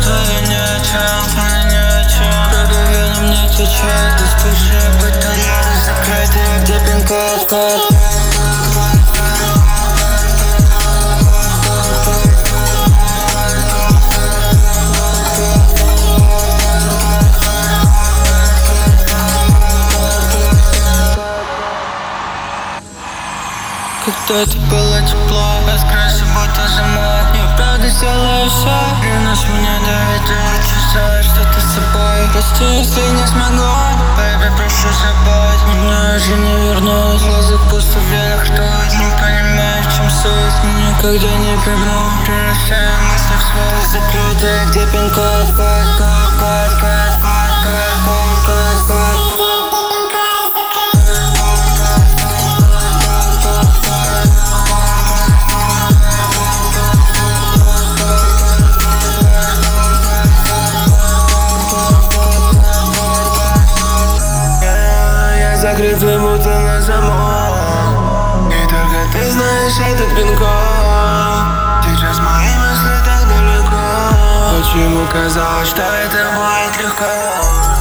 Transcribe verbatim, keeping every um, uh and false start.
Твои ни о чем, твои ни о чем. Правда веном не течет. Достижи батареи закрытые, где пин-код, код. Когда-то было тепло, раскраси будто зимой. Я правда сделаю все, ревность меня доведет. Чувствую, что ты с собой. Прости, если не смогу, baby, прошу забудь. Меня уже не вернуть, глаза пусто, в венах ртуть. Не понимаю, в чем суть, но никогда не пойму. Превращаю мысли в свой закрытый, где пин-код, код, код, код, код, код, код, код, код, код. Закрытый будто на замок. И только ты знаешь этот пин-код. Сейчас мои мысли так далеко. Почему казалось, что это будет легко?